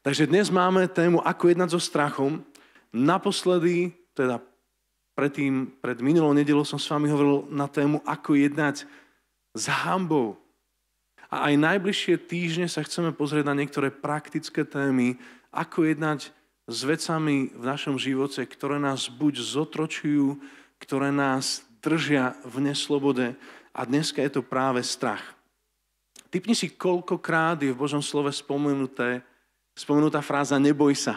Takže dnes máme tému, ako jednať so strachom. Naposledy, teda pred minulou nedeľou som s vami hovoril na tému, ako jednať s hanbou. A aj najbližšie týždne sa chceme pozrieť na niektoré praktické témy, ako jednať s vecami v našom živote, ktoré nás buď zotročujú, ktoré nás držia v neslobode. A dneska je to práve strach. Tipni si, koľkokrát je v Božom slove spomenutá fráza neboj sa.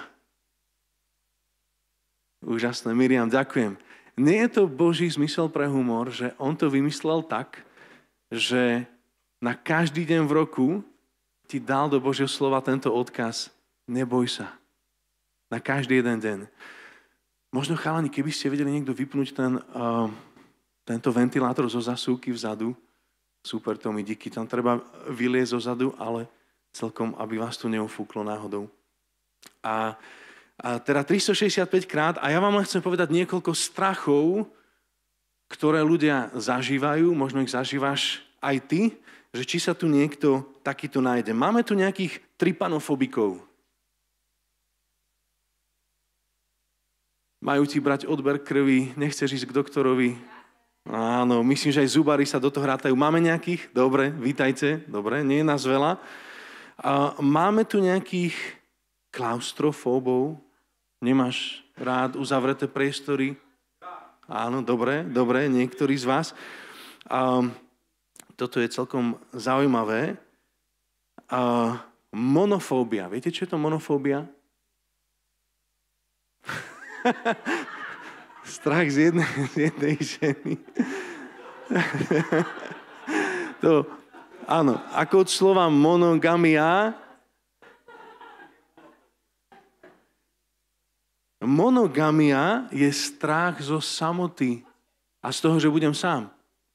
Úžasné, Miriam, ďakujem. Nie je to Boží zmysel pre humor, že on to vymyslel tak, že na každý deň v roku ti dal do Božieho slova tento odkaz neboj sa. Na každý jeden deň. Možno, chalani, keby ste vedeli niekto vypnúť tento ventilátor zo zasúky vzadu, super, Tomi, díky, tam treba vyliezť zozadu, ale celkom, aby vás tu neufúklo náhodou. A teda 365 krát, a ja vám len chcem povedať niekoľko strachov, ktoré ľudia zažívajú, možno ich zažívaš aj ty, že či sa tu niekto takýto nájde. Máme tu nejakých trypanofobikov. Majú ti brať odber krvi, nechceš ísť k doktorovi. Áno, myslím, že aj zubári sa do toho rátajú. Máme nejakých? Dobre, vítajte. Dobre, nie je nás veľa. Máme tu nejakých klaustrofóbov. Nemáš rád uzavreté priestory? Áno, dobre, niektorí z vás. Toto je celkom zaujímavé. Monofóbia. Viete, čo je to monofóbia? Strach z jednej ženy. To, áno, ako od slova monogamia. Monogamia je strach zo samoty a z toho, že budem sám.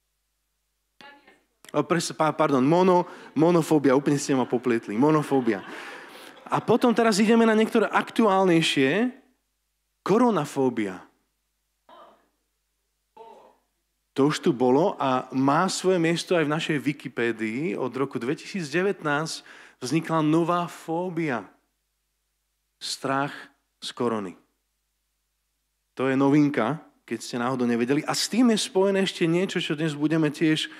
Monofóbia, úplne ste ma poplietli. Monofóbia. A potom teraz ideme na niektoré aktuálnejšie. Koronafóbia. To už tu bolo a má svoje miesto aj v našej Wikipédii. Od roku 2019 vznikla nová fóbia. Strach z korony. To je novinka, keď ste náhodou nevedeli. A s tým je spojené ešte niečo, čo dnes budeme tiež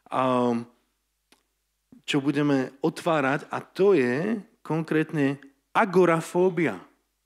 čo budeme otvárať, a to je konkrétne agorafóbia.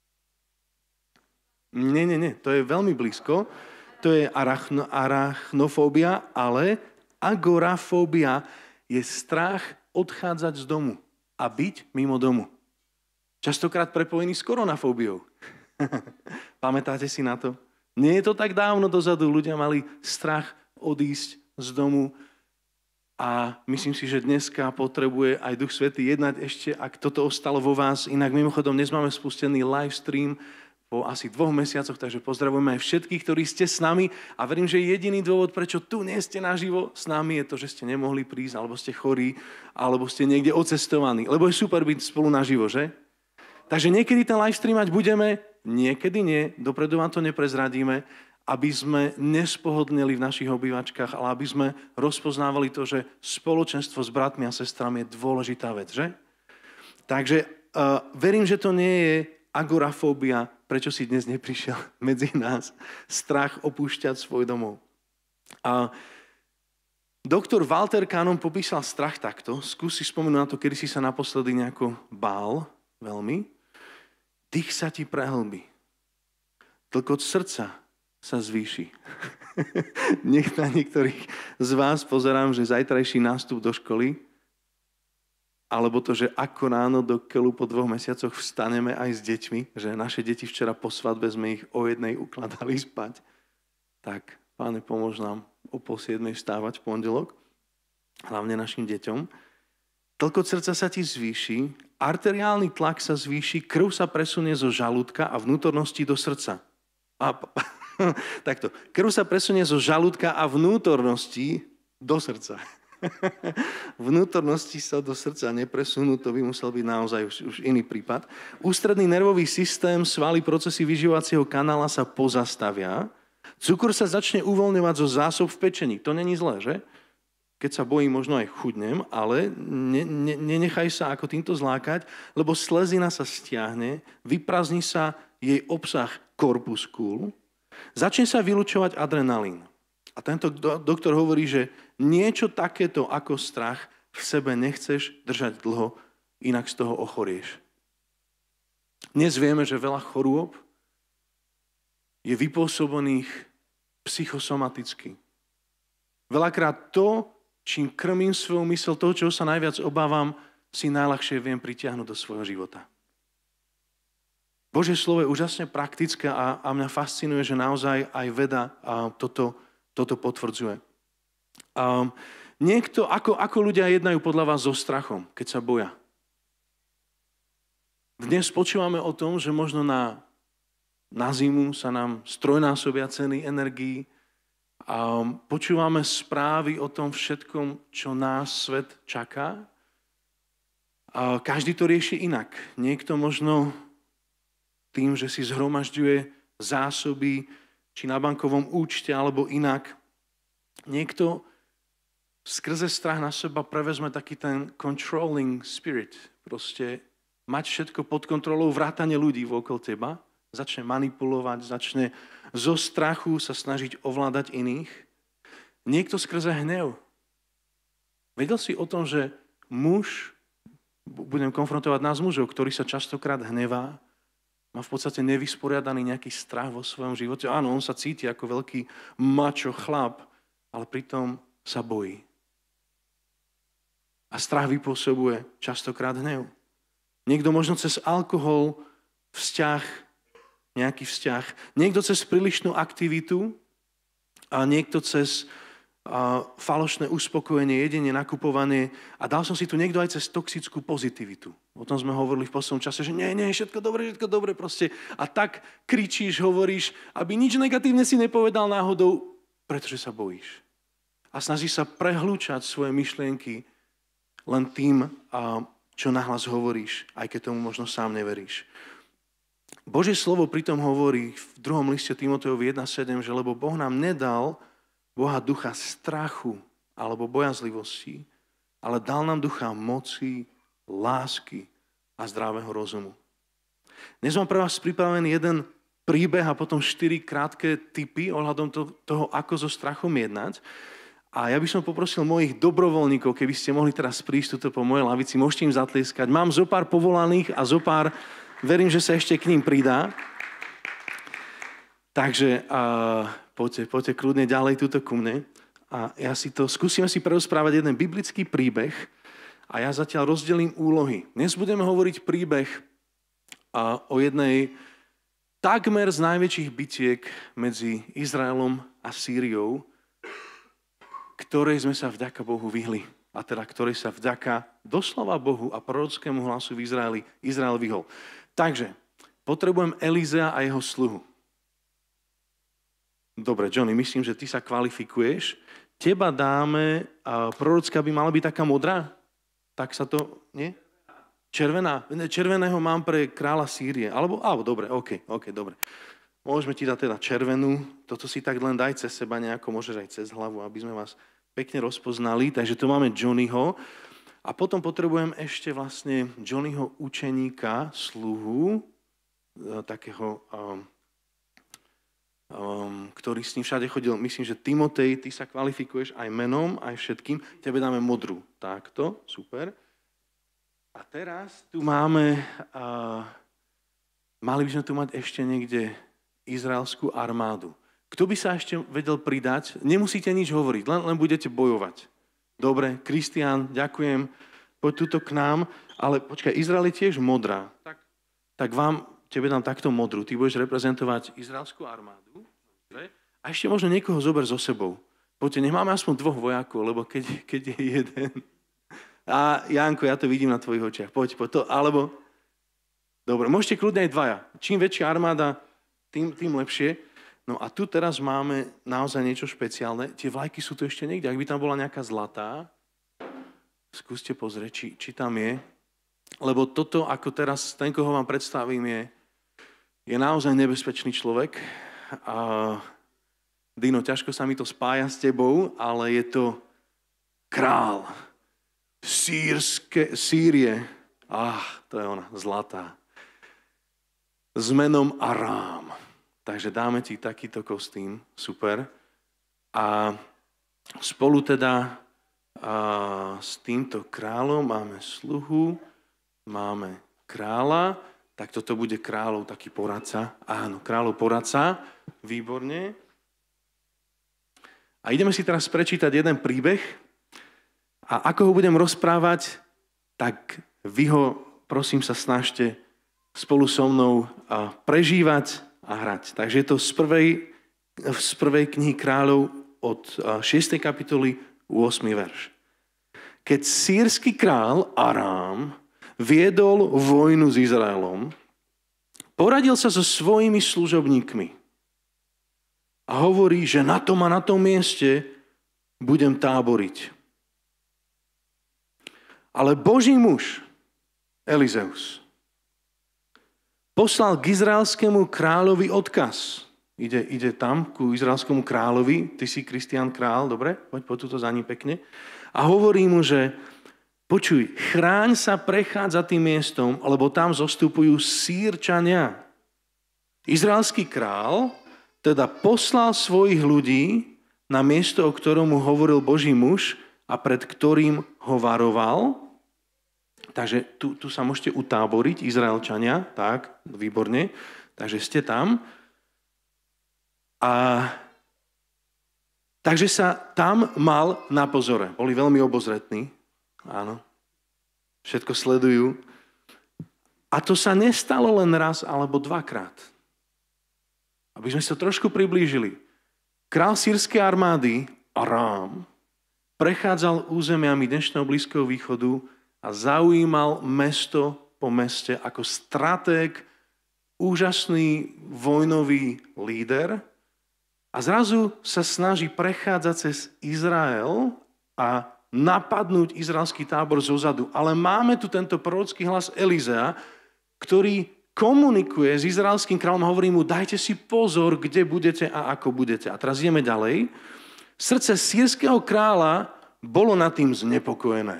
Nie, to je veľmi blízko. To je arachnofóbia, ale agorafóbia je strach odchádzať z domu a byť mimo domu. Častokrát prepojený s koronafóbiou. Pamätáte si na to? Nie je to tak dávno dozadu, ľudia mali strach odísť z domu a myslím si, že dneska potrebuje aj Duch Svätý jednať ešte, ak toto ostalo vo vás. Inak mimochodom, dnes máme spustený live stream po asi 2 mesiacoch, takže pozdravujeme aj všetkých, ktorí ste s nami a verím, že jediný dôvod, prečo tu nie ste naživo s nami, je to, že ste nemohli prísť, alebo ste chorí, alebo ste niekde odcestovaní. Lebo je super byť spolu naživo, že? Takže niekedy ten live streamať budeme, niekedy nie, dopredu vám to neprezradíme, aby sme nespohodlnili v našich obývačkách, ale aby sme rozpoznávali to, že spoločenstvo s bratmi a sestrami je dôležitá vec, že? Takže verím, že to nie je agorafóbia, prečo si dnes neprišiel medzi nás, strach opúšťať svoj domov. Doktor Walter Kahneman popísal strach takto. Skúsi spomenúť na to, kedy si sa naposledy nejako bál veľmi. Dých sa ti prehlbí. Tlkot srdca sa zvýši. Nech na niektorých z vás pozerám, že zajtrajší nástup do školy, alebo to, že ako ráno do keľu po 2 mesiacoch vstaneme aj s deťmi, že naše deti včera po svadbe sme ich o 1:00 ukladali spať. Tak, Páne, pomôž nám o 6:30 vstávať v pondelok, hlavne našim deťom. Tlkot srdca sa ti zvýši, arteriálny tlak sa zvýši, krv sa presunie zo žalúdka a vnútornosti do srdca. Takto, krv sa presunie zo žalúdka a vnútornosti do srdca. Vnútornosti sa do srdca nepresunú, to by musel byť naozaj už iný prípad. Ústredný nervový systém, svaly, procesy vyživovacieho kanála sa pozastavia. Cukor sa začne uvoľňovať zo zásob v pečení. To není zlé, že? keď sa bojím, možno aj chudnem, ale nenechaj sa ako týmto zlákať, lebo slezina sa stiahne, vyprázdni sa jej obsah korpuskúlu, začne sa vylučovať adrenalín. A tento doktor hovorí, že niečo takéto ako strach v sebe nechceš držať dlho, inak z toho ochorieš. Dnes vieme, že veľa chorôb je vypôsobených psychosomaticky. Veľakrát to, čím krmím svoju mysl, to, čo sa najviac obávam, si najľahšie viem pritiahnuť do svojho života. Božie slovo je úžasne praktické a mňa fascinuje, že naozaj aj veda toto potvrdzuje. Ako ľudia jednajú podľa vás so strachom, keď sa boja? Dnes počúvame o tom, že možno na zimu sa nám strojnásobia ceny energií. Počúvame správy o tom všetkom, čo nás svet čaká. Každý to rieši inak. Niekto možno tým, že si zhromažďuje zásoby, či na bankovom účte, alebo inak. Niekto skrze strach na seba prevezme taký ten controlling spirit. Proste mať všetko pod kontrolou, vrátane ľudí okolo teba. Začne manipulovať, začne zo strachu sa snažiť ovládať iných. Niekto skrze hnev. Vedel si o tom, že budem konfrontovať nás mužov, ktorý sa častokrát hnevá, má v podstate nevysporiadaný nejaký strach vo svojom živote. Áno, on sa cíti ako veľký mačo chlap, ale pritom sa bojí. A strach vypôsobuje častokrát hnev. Niekto možno cez alkohol, nejaký vzťah. Niekto cez prílišnú aktivitu a niekto cez falošné uspokojenie, jedenie, nakupovanie. A dal som si tu niekto aj cez toxickú pozitivitu. O tom sme hovorili v poslednom čase, že nie, všetko dobre proste. A tak kričíš, hovoríš, aby nič negatívne si nepovedal náhodou, pretože sa bojíš. A snažíš sa prehlúčať svoje myšlienky len tým, čo nahlas hovoríš, aj keď tomu možno sám neveríš. Božie slovo pritom hovorí v 2. liste Timotejovi 1.7, že lebo Boh nám nedal Boha ducha strachu alebo bojazlivosti, ale dal nám ducha moci, lásky a zdravého rozumu. Dnes mám pre vás pripravený jeden príbeh a potom 4 krátke tipy ohľadom toho, ako so strachom jednať. A ja by som poprosil mojich dobrovoľníkov, keby ste mohli teraz prísť tuto po mojej lavici, môžete im zatlieskať. Mám zo pár povolaných a zo pár, verím, že sa ešte k ním pridá. Takže poďte kľudne ďalej tuto ku mne. A skúsime si prerozprávať jeden biblický príbeh a ja zatiaľ rozdelím úlohy. Dnes budeme hovoriť príbeh o jednej takmer z najväčších bitiek medzi Izraelom a Sýriou, ktorej sme sa vďaka Bohu vyhli. A teda ktorej sa vďaka doslova Bohu a prorockému hlasu v Izrael vyhol. Takže potrebujem Elizea a jeho sluhu. Dobre, Johnny, myslím, že ty sa kvalifikuješ. Teba dáme, prorocká by mala byť taká modrá? Tak sa to, nie? Červená? Červeného mám pre kráľa Sýrie. Alebo dobre, OK, dobre. Môžeme ti dať teda červenú. Toto si tak len daj cez seba nejako, môžeš aj cez hlavu, aby sme vás pekne rozpoznali. Takže tu máme Johnnyho. A potom potrebujem ešte vlastne Johnnyho učeníka, sluhu, takého... ktorý s ním všade chodil. Myslím, že Timotej, ty sa kvalifikuješ aj menom, aj všetkým. Tebe dáme modrú. Takto, super. A teraz tu máme, mali by sme tu mať ešte niekde izraelskú armádu. Kto by sa ešte vedel pridať? Nemusíte nič hovoriť, len budete bojovať. Dobre, Kristián, ďakujem. Poď tuto k nám. Ale počkaj, Izrael je tiež modrá. Tak tebe dám takto modrú. Ty budeš reprezentovať izraelskú armádu. A ešte možno niekoho zober so sebou. Poďte, nech máme aspoň 2 vojakov, lebo keď je jeden. A Janko, ja to vidím na tvojich očiach. Poď to, alebo... Dobre, môžete kľudne aj 2. Čím väčšia armáda, tým lepšie. No a tu teraz máme naozaj niečo špeciálne. Tie vlajky sú tu ešte niekde. Ak by tam bola nejaká zlatá, skúste pozrieť, či tam je. Lebo toto, ako teraz ten, koho vám predstavím, je naozaj nebezpečný človek. Dino, ťažko sa mi to spája s tebou, ale je to král Sýrie, to je ona, zlatá, s menom Arám. Takže dáme ti takýto kostým, super. A spolu teda s týmto kráľom máme sluhu, máme kráľa, tak toto bude kráľov taký poradca. Áno, kráľov poradca, výborne. A ideme si teraz prečítať jeden príbeh a ako ho budem rozprávať, tak vy ho, prosím sa, snažte spolu so mnou prežívať a hrať. Takže je to z prvej knihy kráľov od 6. kapitoly 8. verš. Keď sýrsky král Arám viedol vojnu s Izraelom, poradil sa so svojimi služobníkmi a hovorí, že na tom a na tom mieste budem táboriť. Ale Boží muž Elizeus poslal k izraelskému kráľovi odkaz. Ide tam ku izraelskému kráľovi, ty si Kristián král, dobre? Poď tuto za ním pekne. A hovorí mu, že počuj, chráň sa prechádza tým miestom, lebo tam zostupujú Sýrčania. Izraelský král teda poslal svojich ľudí na miesto, o ktorom mu hovoril Boží muž a pred ktorým ho varoval. Takže tu sa môžete utáboriť, Izraelčania, tak, výborne. Takže ste tam. Takže sa tam mal na pozore. Boli veľmi obozretní. Áno. Všetko sledujú. A to sa nestalo len raz alebo dvakrát. Aby sme sa trošku priblížili. Král sýrskej armády Arám prechádzal územiami dnešného Blízkeho východu a zaujímal mesto po meste ako stratég, úžasný vojnový líder. A zrazu sa snaží prechádzať cez Izrael a napadnúť izraelský tábor zozadu. Ale máme tu tento prorocký hlas Elizea, ktorý komunikuje s izraelským kráľom a hovorí mu, dajte si pozor, kde budete a ako budete. A teraz ideme ďalej. Srdce sýrskeho kráľa bolo nad tým znepokojené.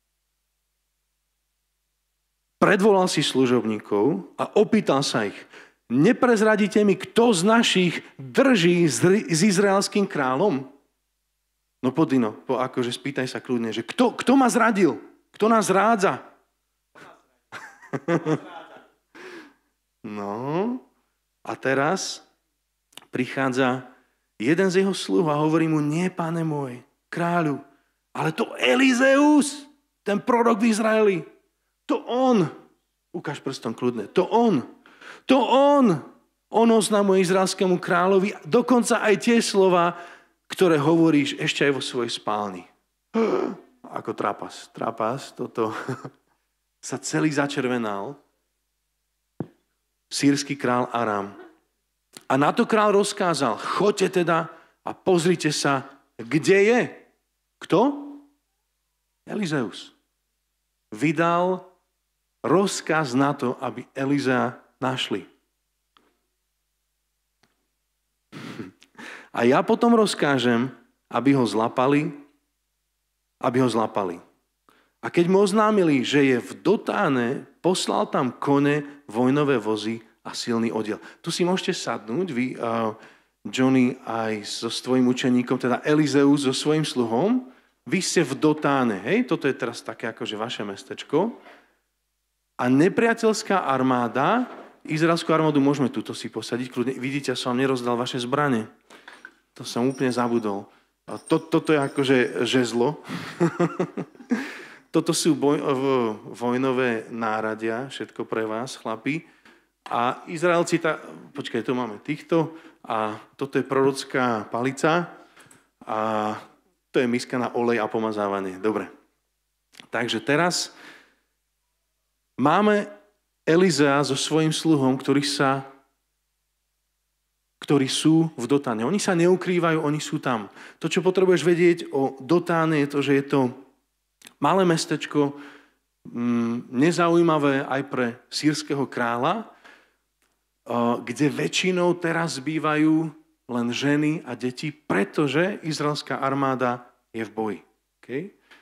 Predvolal si služobníkov a opýtal sa ich, neprezradíte mi, kto z našich drží s izraelským kráľom? No podino, akože spýtaj sa kľudne, že kto ma zradil? Kto nás rádza? No, a teraz prichádza jeden z jeho sluh a hovorí mu, nie, pane môj, kráľu, ale to Elizeus, ten prorok v Izraeli, to on, ukáž prstom kľudne, to on oznamuje izraelskému kráľovi dokonca aj tie slova, ktoré hovoríš ešte aj vo svojej spálni. Ako trapas, toto sa celý začervenal. Sýrsky král Aram. A na to král rozkázal, choďte teda a pozrite sa, kde je. Kto? Elizeus. Vydal rozkaz na to, aby Elizea našli. A ja potom rozkážem, aby ho zlapali. A keď mu oznámili, že je v Dotáne, poslal tam kone, vojnové vozy a silný odiel. Tu si môžete sadnúť, vy, Johnny, aj so svojím učeníkom, teda Elizeus so svojím sluhom. Vy ste v Dotáne, hej? Toto je teraz také akože vaše mestečko. A nepriateľská armáda, izraelskú armádu môžeme tuto si posadiť, kľudne. Vidíte, ja som vám nerozdal vaše zbrane. To som úplne zabudol. Toto je akože žezlo. Toto sú vojnové náradia, všetko pre vás, chlapi. A Izraelci, počkaj, tu máme týchto. A toto je prorocká palica. A to je miska na olej a pomazávanie. Dobre. Takže teraz máme Elizea so svojím sluhom, ktorí sú v Dotáne. Oni sa neukrývajú, oni sú tam. To, čo potrebuješ vedieť o Dotáne, je to, že je to malé mestečko, nezaujímavé aj pre sýrskeho kráľa, kde väčšinou teraz bývajú len ženy a deti, pretože izraelská armáda je v boji. Okay?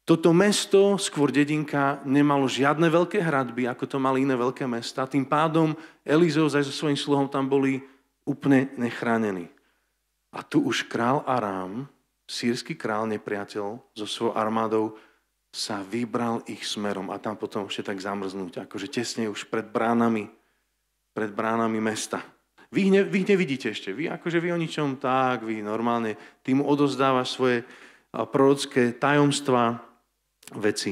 Toto mesto, skôr dedinka, nemalo žiadne veľké hradby, ako to mali iné veľké mesta. Tým pádom Elizeus aj so svojím sluhom tam boli úplne nechránení. A tu už král Arám, sírsky král, nepriateľ, so svojou armádou sa vybral ich smerom a tam potom ešte tak zamrznúť, akože tesne už pred bránami mesta. Vy ich nevidíte ešte. Vy o ničom tak, vy normálne, ty mu odozdávaš svoje prorocké tajomstvá, veci.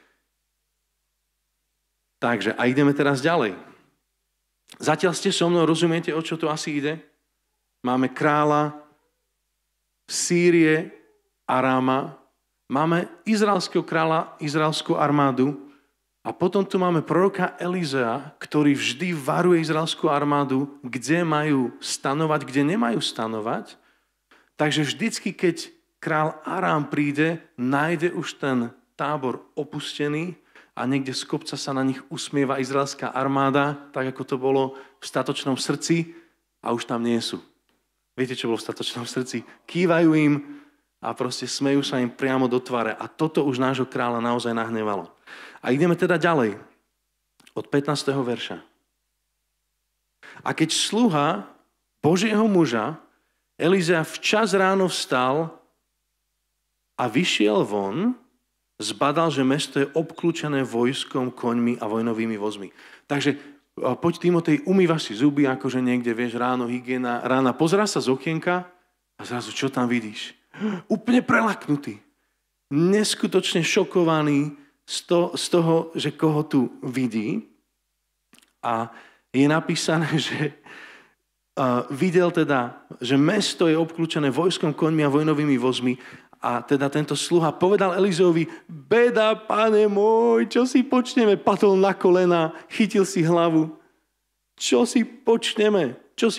Takže, a ideme teraz ďalej. Zatiaľ ste so mnou, rozumiete, o čo tu asi ide? Máme kráľa Sýrie, Aráma, máme izraelského kráľa, izraelskú armádu a potom tu máme proroka Elizea, ktorý vždy varuje izraelskú armádu, kde majú stanovať, kde nemajú stanovať. Takže vždycky, keď král Arám príde, nájde už ten tábor opustený a niekde z kopca sa na nich usmieva izraelská armáda, tak ako to bolo v statočnom srdci a už tam nie sú. Viete, čo bolo v statočnom srdci? Kývajú im a proste smejú sa im priamo do tváre. A toto už nášho kráľa naozaj nahnevalo. A ideme teda ďalej. Od 15. verša. A keď sluha Božieho muža Elizea včas ráno vstal a vyšiel von, zbadal, že mesto je obklúčené vojskom, koňmi a vojnovými vozmi. Takže poď, Timotej, umývaš si zuby, akože niekde, vieš, ráno, hygiena, rána. Pozerá sa z okienka a zrazu, čo tam vidíš? Úplne prelaknutý. Neskutočne šokovaný z toho, že koho tu vidí. A je napísané, že videl teda, že mesto je obklúčené vojskom, koňmi a vojnovými vozmi. A teda tento sluha povedal Elizeovi, beda, pane môj, čo si počneme? Padol na kolena, chytil si hlavu. Čo si počneme?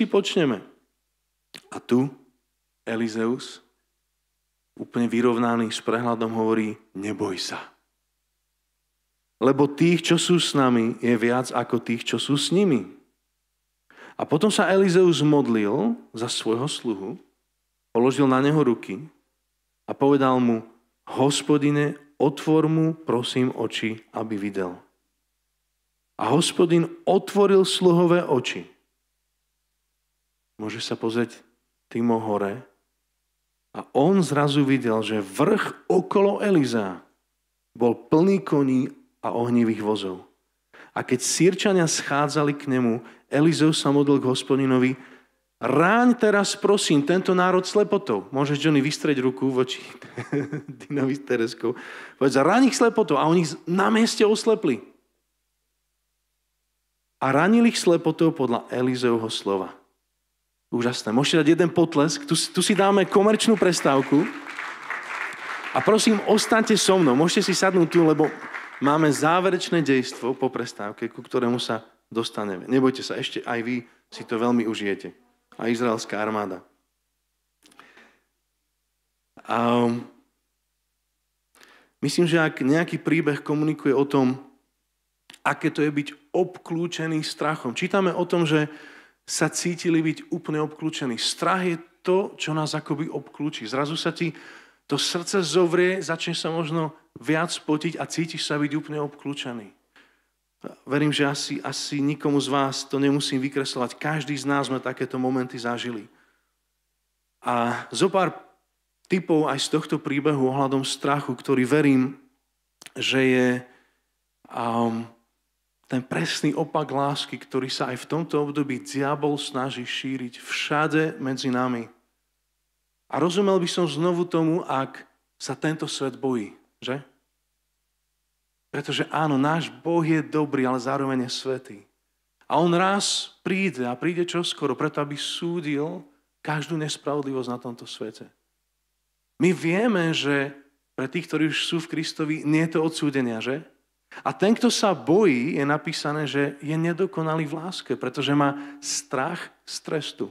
A tu Elizeus, úplne vyrovnaný s prehľadom, hovorí, neboj sa. Lebo tých, čo sú s nami, je viac ako tých, čo sú s nimi. A potom sa Elizeus modlil za svojho sluhu, položil na neho ruky, a povedal mu, Hospodine, otvor mu, prosím, oči, aby videl. A Hospodin otvoril sluhové oči. Môžeš sa pozrieť, Timo, hore. A on zrazu videl, že vrch okolo Elizea bol plný koní a ohnivých vozov. A keď Sýrčania schádzali k nemu, Elizeus sa modlil k Hospodinovi, ráň teraz, prosím, tento národ slepotou. Môžeš, Johnny, vystrieť ruku voči Dinovi s Tereskou. Povedz, ráň ich slepotou. A oni na mieste oslepli. A ranili ich slepotou podľa Elizeovho slova. Úžasné. Môžete dať jeden potlesk. Tu si dáme komerčnú prestávku. A prosím, ostaňte so mnou. Môžete si sadnúť tu, lebo máme záverečné dejstvo po prestávke, ku ktorému sa dostaneme. Nebojte sa, ešte aj vy si to veľmi užijete. A izraelská armáda. Myslím, že ak nejaký príbeh komunikuje o tom, aké to je byť obklúčený strachom. Čítame o tom, že sa cítili byť úplne obklúčení. Strach je to, čo nás akoby obklúči. Zrazu sa ti to srdce zovrie, začne sa možno viac potiť a cítiš sa byť úplne obklúčený. Verím, že asi nikomu z vás to nemusím vykreslovať. Každý z nás sme takéto momenty zažili. A zo pár tipov aj z tohto príbehu ohľadom strachu, ktorý verím, že je ten presný opak lásky, ktorý sa aj v tomto období diabol snaží šíriť všade medzi nami. A rozumel by som znovu tomu, ak sa tento svet bojí, že? Pretože áno, náš Boh je dobrý, ale zároveň je svätý. A on raz príde a príde čoskoro, preto aby súdil každú nespravodlivosť na tomto svete. My vieme, že pre tých, ktorí už sú v Kristovi, nie je to odsúdenia, že? A ten, kto sa bojí, je napísané, že je nedokonalý v láske, pretože má strach z trestu.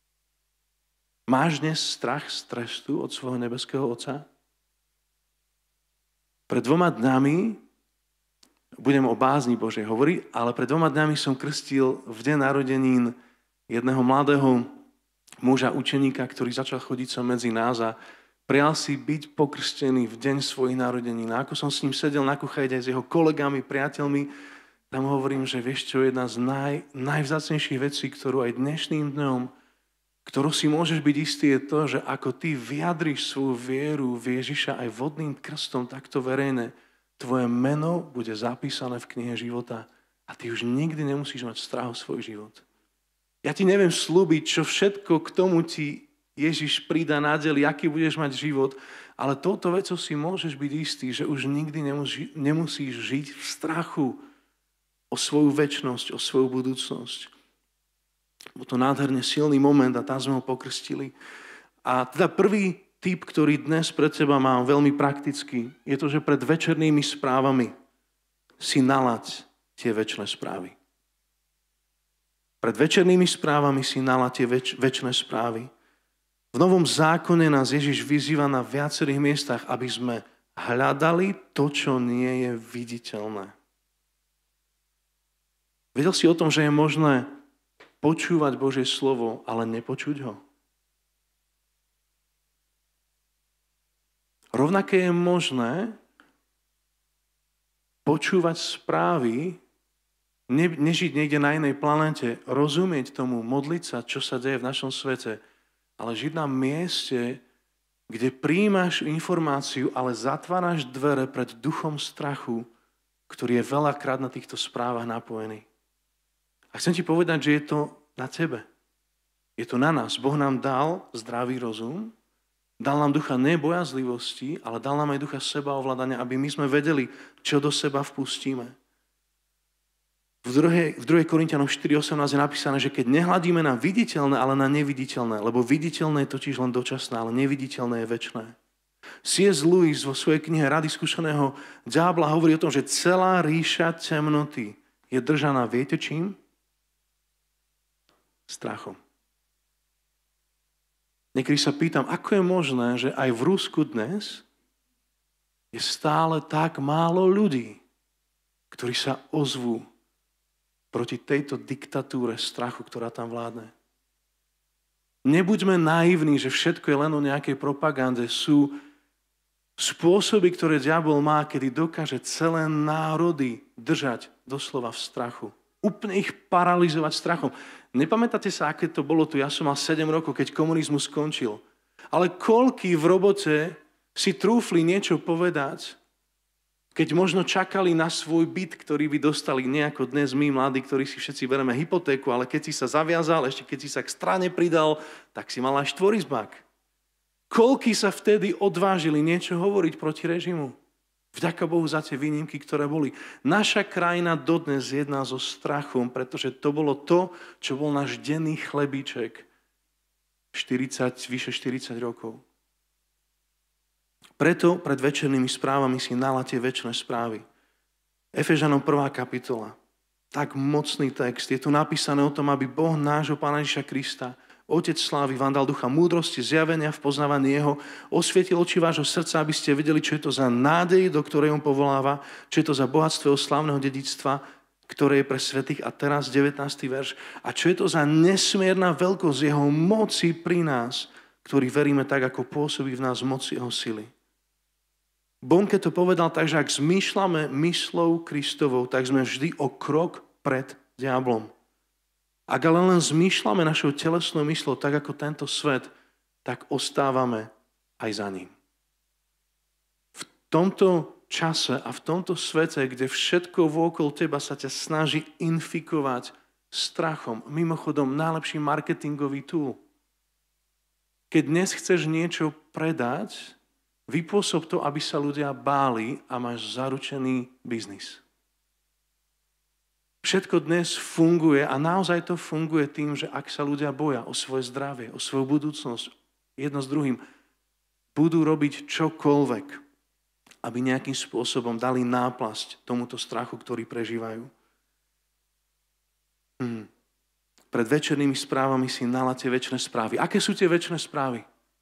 Máš dnes strach z trestu od svojho nebeského Otca? Pred 2 dňami budem o bázni Božej hovoriť, ale pred 2 dňami som krstil v deň narodenín jedného mladého muža, učeníka, ktorý začal chodiť som medzi nás a Prial si byť pokrstený v deň svojich narodenín. A ako som s ním sedel na kuchajde s jeho kolegami, priateľmi, tam hovorím, že vieš čo, jedna z najvzácnejších vecí, ktorú aj dnešným dňom, ktorú si môžeš byť istý, je to, že ako ty vyjadríš svoju vieru v Ježiša aj vodným krstom takto verejné, tvoje meno bude zapísané v knihe života a ty už nikdy nemusíš mať strach o svoj život. Ja ti neviem slúbiť, čo všetko k tomu ti Ježiš pridá nádeli, aký budeš mať život, ale touto vecou si môžeš byť istý, že už nikdy nemusíš žiť v strachu o svoju večnosť, o svoju budúcnosť. Bol to nádherne silný moment a tam sme ho pokrstili. A teda prvý tip, ktorý dnes pred seba mám, veľmi praktický, je to, že pred večernými správami si nalaď tie večné správy. Pred večernými správami si nalaď tie večné správy. V Novom zákone nás Ježiš vyzýva na viacerých miestach, aby sme hľadali to, čo nie je viditeľné. Vedel si o tom, že je možné počúvať Božie slovo, ale nepočuť ho? Rovnaké je možné počúvať správy, nežiť niekde na inej planete, rozumieť tomu, modliť sa, čo sa deje v našom svete, ale žiť na mieste, kde prijímaš informáciu, ale zatváraš dvere pred duchom strachu, ktorý je veľakrát na týchto správach napojený. A chcem ti povedať, že je to na tebe. Je to na nás. Boh nám dal zdravý rozum, dal nám ducha nebojazlivosti, ale dal nám aj ducha sebaovládania, aby my sme vedeli, čo do seba vpustíme. V 2. Korinťanom 4.18 je napísané, že keď nehľadíme na viditeľné, ale na neviditeľné, lebo viditeľné je totiž len dočasné, ale neviditeľné je večné. C.S. Lewis vo svojej knihe Rady skúseného diabla hovorí o tom, že celá ríša temnoty je držaná, viete čím? Strachom. Niekedy sa pýtam, ako je možné, že aj v Rusku dnes je stále tak málo ľudí, ktorí sa ozvú proti tejto diktatúre strachu, ktorá tam vládne. Nebuďme naivní, že všetko je len o nejakej propagande. Sú spôsoby, ktoré diabol má, kedy dokáže celé národy držať doslova v strachu. Úplne ich paralizovať strachom. Nepamätáte sa, aké to bolo tu? Ja som mal 7 rokov, keď komunizmus skončil. Ale koľkí v robote si trúfli niečo povedať, keď možno čakali na svoj byt, ktorý by dostali nejako dnes my, mladí, ktorí si všetci bereme hypotéku, ale keď si sa zaviazal, ešte keď si sa k strane pridal, tak si mal aj štvorizbák. Koľkí sa vtedy odvážili niečo hovoriť proti režimu? Vďaka Bohu za tie výnimky, ktoré boli. Naša krajina dodnes jedná so strachom, pretože to bolo to, čo bol náš denný chlebíček vyše 40 rokov. Preto pred večernými správami si naladte večné správy. Efežanom 1. kapitola. Tak mocný text. Je tu napísané o tom, aby Boh nášho Pána Ježiša Krista, Otec slávy, vám dal ducha múdrosti, zjavenia v poznávaní Jeho, osvietil oči vášho srdca, aby ste vedeli, čo je to za nádej, do ktorej On povoláva, čo je to za bohatstvo slávneho dedičstva, ktoré je pre svätých. A teraz 19. verš. A čo je to za nesmierna veľkosť Jeho moci pri nás, ktorí veríme tak, ako pôsobí v nás moc Jeho sily. Bonke to povedal tak, že ak zmýšľame myslou Kristovou, tak sme vždy o krok pred diablom. Ak ale len zmýšľame našou telesnou myslou tak, ako tento svet, tak ostávame aj za ním. V tomto čase a v tomto svete, kde všetko vôkol teba sa ťa snaží infikovať strachom, mimochodom najlepší marketingový tool. Keď dnes chceš niečo predať, vypôsob to, aby sa ľudia báli a máš zaručený biznis. Všetko dnes funguje a naozaj to funguje tým, že ak sa ľudia boja o svoje zdravie, o svoju budúcnosť, jedno s druhým, budú robiť čokoľvek, aby nejakým spôsobom dali náplasť tomuto strachu, ktorý prežívajú. Pred večernými správami si naladte večné správy. Aké sú tie večné správy?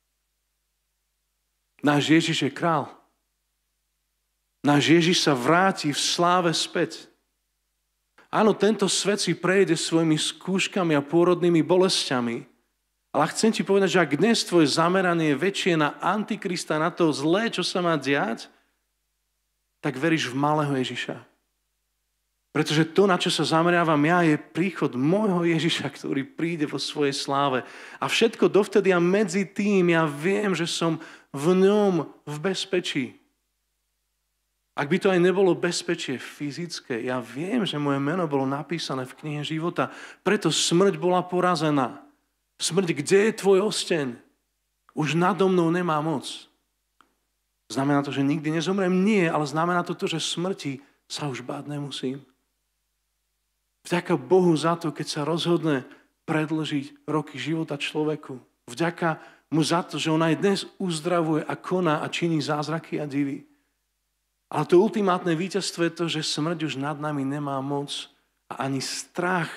Náš Ježiš je král. Náš Ježiš sa vráti v sláve späť. Áno, tento svet si prejde svojimi skúškami a pôrodnými bolestiami, Ale chcem ti povedať, že ak dnes tvoje zameranie je väčšie na Antikrista, na to zlé, čo sa má diať, tak veríš v malého Ježiša. Pretože to, na čo sa zameriavam ja, je príchod môjho Ježiša, ktorý príde vo svojej sláve. A všetko dovtedy a medzi tým ja viem, že som v ňom v bezpečí. Ak by to aj nebolo bezpečie fyzické, ja viem, že moje meno bolo napísané v knihe života. Preto smrť bola porazená. Smrť, kde je tvoj osteň? Už nado mnou nemá moc. Znamená to, že nikdy nezomrem? Nie, ale znamená to, že smrti sa už báť nemusím. Vďaka Bohu za to, keď sa rozhodne predĺžiť roky života človeku. Vďaka mu za to, že on aj dnes uzdravuje a koná a činí zázraky a divy. Ale to ultimátne víťazstvo je to, že smrť už nad nami nemá moc a ani strach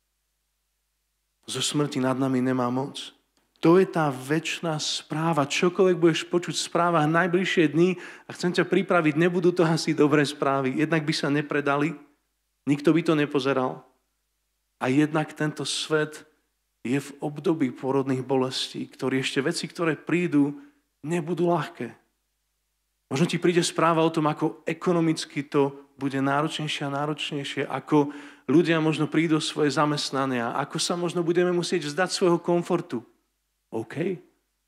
zo smrti nad nami nemá moc. To je tá večná správa. Čokoľvek budeš počuť v správach najbližšie dni a chcem ťa pripraviť, nebudú to asi dobré správy. Jednak by sa nepredali, nikto by to nepozeral. A jednak tento svet je v období porodných bolestí, ktoré ešte veci, ktoré prídu, nebudú ľahké. Možno ti príde správa o tom, ako ekonomicky to bude náročnejšie a náročnejšie, ako ľudia možno prídu svoje zamestnania, ako sa možno budeme musieť vzdať svojho komfortu. OK.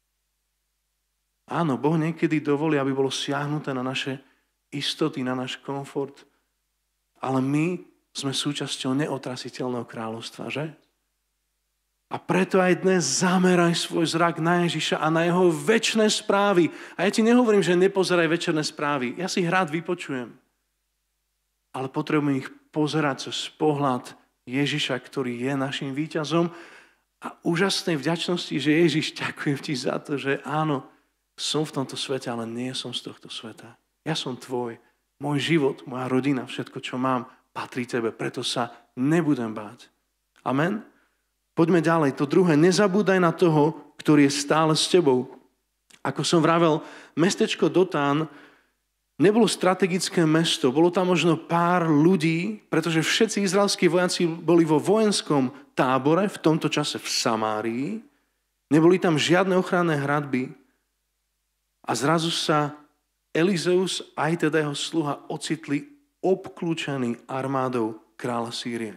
Áno, Boh niekedy dovolí, aby bolo siahnuté na naše istoty, na náš komfort, ale my sme súčasťou neotrasiteľného kráľovstva, že? A preto aj dnes zameraj svoj zrak na Ježiša a na jeho večné správy. A ja ti nehovorím, že nepozeraj večerné správy. Ja si ich rád vypočujem. Ale potrebujem ich pozerať cez pohľad Ježiša, ktorý je našim víťazom a úžasnej vďačnosti, že Ježiš, ďakujem ti za to, že áno, som v tomto svete, ale nie som z tohto sveta. Ja som tvoj. Môj život, moja rodina, všetko, čo mám, patrí tebe. Preto sa nebudem báť. Amen? Poďme ďalej. To druhé, nezabúdaj na toho, ktorý je stále s tebou. Ako som vravel, mestečko Dotán nebolo strategické mesto. Bolo tam možno pár ľudí, pretože všetci izraelskí vojaci boli vo vojenskom tábore, v tomto čase v Samárii. Neboli tam žiadne ochranné hradby. A zrazu sa Elizeus aj teda jeho sluha ocitli obklúčení armádou kráľa Sýrie.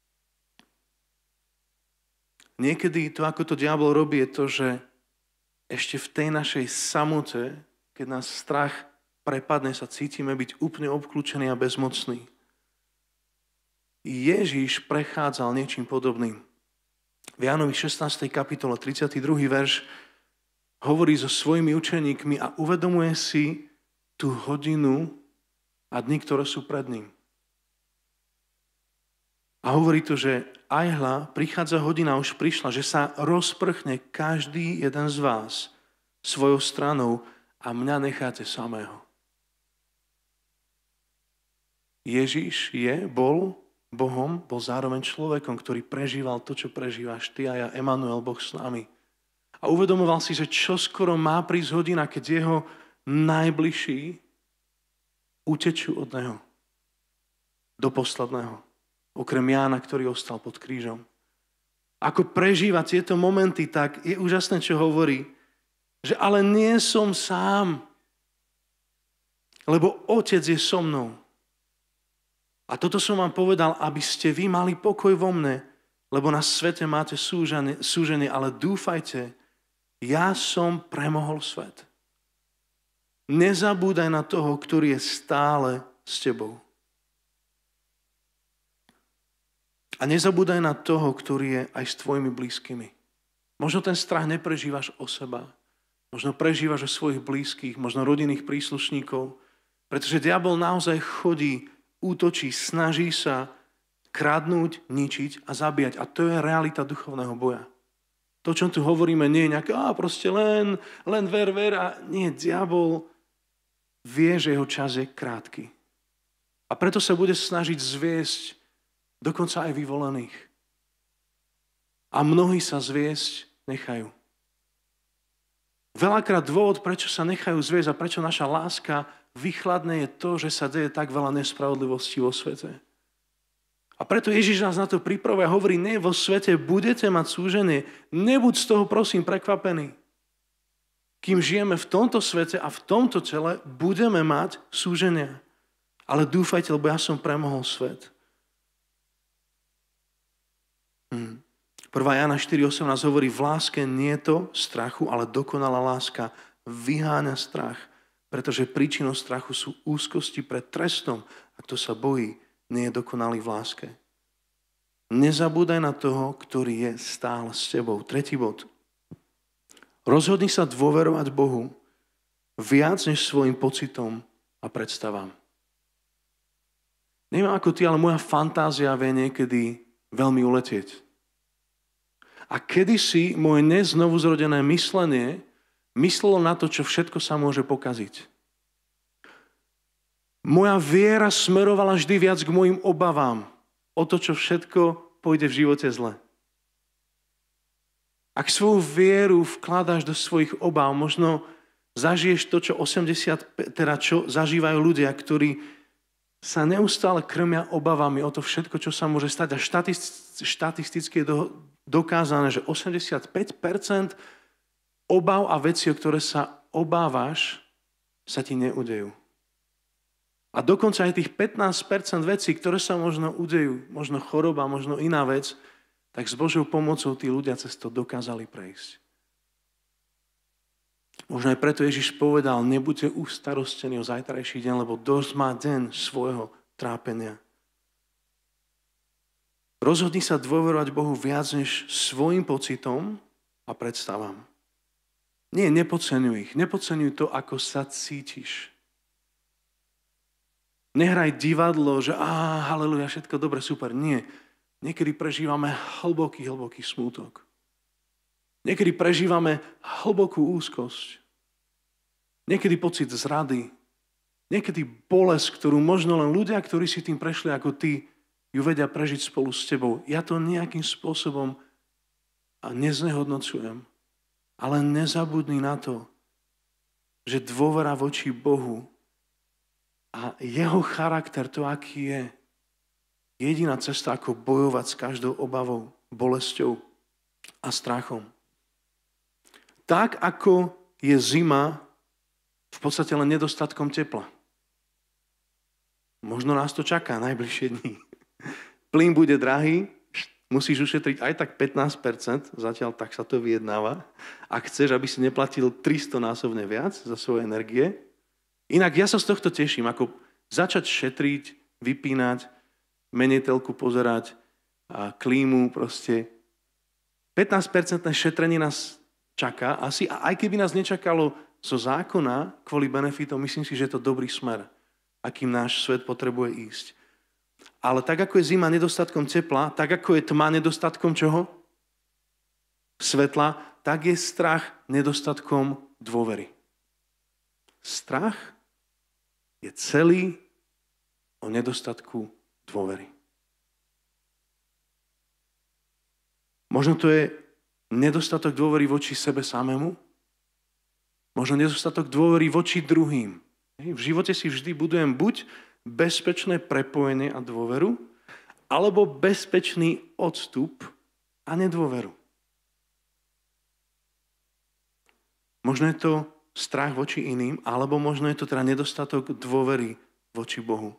Niekedy to, ako to diabol robí, je to, že ešte v tej našej samote, keď nás strach prepadne, sa cítime byť úplne obklúčení a bezmocní. Ježíš prechádzal niečím podobným. V Jánovi 16. kapitole 32. verš hovorí so svojimi učeníkmi a uvedomuje si tú hodinu a dni, ktoré sú pred ním. A hovorí to, že aj hľa, prichádza hodina, už prišla, že sa rozprchne každý jeden z vás svojou stranou a mňa necháte samého. Ježiš bol Bohom, bol zároveň človekom, ktorý prežíval to, čo prežívaš ty a ja, Emanuel, Boh s nami. A uvedomoval si, že čoskoro má prísť hodina, keď jeho najbližší utečú od neho do posledného. Okrem Jána, ktorý ostal pod krížom. Ako prežíva tieto momenty, tak je úžasné, čo hovorí, že ale nie som sám, lebo Otec je so mnou. A toto som vám povedal, aby ste vy mali pokoj vo mne, lebo na svete máte súženie, ale dúfajte, ja som premohol svet. Nezabúdaj na toho, ktorý je stále s tebou. A nezabúdaj na toho, ktorý je aj s tvojimi blízkymi. Možno ten strach neprežívaš o seba. Možno prežívaš o svojich blízkych, možno rodinných príslušníkov. Pretože diabol naozaj chodí, útočí, snaží sa kradnúť, ničiť a zabíjať. A to je realita duchovného boja. To, čo tu hovoríme, nie je nejaké, proste len ver. A nie, diabol vie, že jeho čas je krátky. A preto sa bude snažiť zviesť dokonca aj vyvolených. A mnohí sa zviesť nechajú. Veľakrát dôvod, prečo sa nechajú zviesť a prečo naša láska vychladne, je to, že sa deje tak veľa nespravodlivosti vo svete. A A preto Ježiš nás na to pripravuje a hovorí, nie, vo svete budete mať súženie. Nebuď z toho, prosím, prekvapený. Kým žijeme v tomto svete a v tomto tele, budeme mať súženia. Ale dúfajte, lebo ja som premohol svet. 1. Jana 4.18 hovorí, v láske nie je to strachu, ale dokonalá láska vyháňa strach, pretože príčinou strachu sú úzkosti pred trestom. A kto sa bojí, nie je dokonalý v láske. Nezabúdaj na toho, ktorý je stále s tebou. 3. bod. Rozhodni sa dôverovať Bohu viac než svojim pocitom a predstavám. Neviem ako ty, ale moja fantázia vie niekedy veľmi uletieť. A kedysi moje neznovuzrodené myslenie myslelo na to, čo všetko sa môže pokaziť. Moja viera smerovala vždy viac k mojim obavám o to, čo všetko pôjde v živote zle. Ak svoju vieru vkladáš do svojich obáv, možno zažiješ to, čo čo zažívajú ľudia, ktorí sa neustále krmia obavami o to všetko, čo sa môže stať. A štatisticky je dokázané, že 85% obav a vecí, o ktoré sa obávaš, sa ti neudejú. A dokonca aj tých 15% vecí, ktoré sa možno udejú, možno choroba, možno iná vec, tak s Božou pomocou tí ľudia cez to dokázali prejsť. Možno aj preto Ježiš povedal, nebuďte ustarostení o zajtrajší deň, lebo dosť má deň svojho trápenia. Rozhodni sa dôverovať Bohu viac než svojim pocitom a predstavám. Nie, nepodceňuj ich. Nepodceňuj to, ako sa cítiš. Nehraj divadlo, že haleluja, všetko dobre, super. Nie. Niekedy prežívame hlboký smútok. Niekedy prežívame hlbokú úzkosť. Niekedy pocit zrady. Niekedy bolesť, ktorú možno len ľudia, ktorí si tým prešli ako ty, ju vedia prežiť spolu s tebou. Ja to nejakým spôsobom neznehodnocujem. Ale nezabudni na to, že dôvera voči Bohu a jeho charakter, to aký je, jediná cesta, ako bojovať s každou obavou, bolesťou a strachom. Tak, ako je zima v podstate len nedostatkom tepla. Možno nás to čaká najbližšie dní. Plyn bude drahý, musíš ušetriť aj tak 15%, zatiaľ tak sa to vyjednáva. Ak chceš, aby si neplatil 300-násobne viac za svoje energie. Inak ja sa z tohto teším, ako začať šetriť, vypínať, menej telku pozerať, a klímu proste. 15% šetrenie nás čaká asi, a aj keby nás nečakalo zo zákona kvôli benefitom, myslím si, že je to dobrý smer, akým náš svet potrebuje ísť. Ale tak, ako je zima nedostatkom tepla, tak, ako je tma nedostatkom čoho? Svetla, tak je strach nedostatkom dôvery. Strach je celý o nedostatku dôvery. Možno to je nedostatok dôvery voči sebe samému, možno nedostatok dôvery voči druhým. V živote si vždy budujem buď bezpečné prepojenie a dôveru, alebo bezpečný odstup a nedôveru. Možno je to strach voči iným, alebo možno je to teda nedostatok dôvery voči Bohu.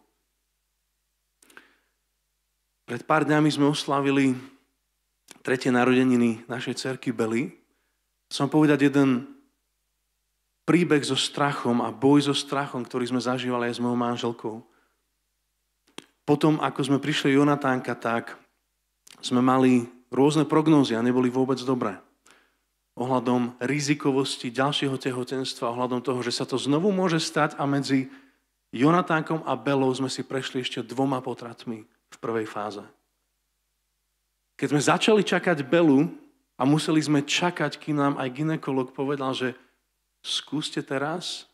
Pred pár dňami sme oslavili 3. narodeniny našej dcerky Bely. Som povedať jeden príbeh so strachom a boj so strachom, ktorý sme zažívali aj s mojou manželkou. Potom, ako sme prišli Jonatánka, tak sme mali rôzne prognózy a neboli vôbec dobré. Ohľadom rizikovosti ďalšieho tehotenstva, ohľadom toho, že sa to znovu môže stať, a medzi Jonatánkom a Belou sme si prešli ešte 2 potratmi v prvej fáze. Keď sme začali čakať Belu a museli sme čakať, kým nám aj gynekolog povedal, že skúste teraz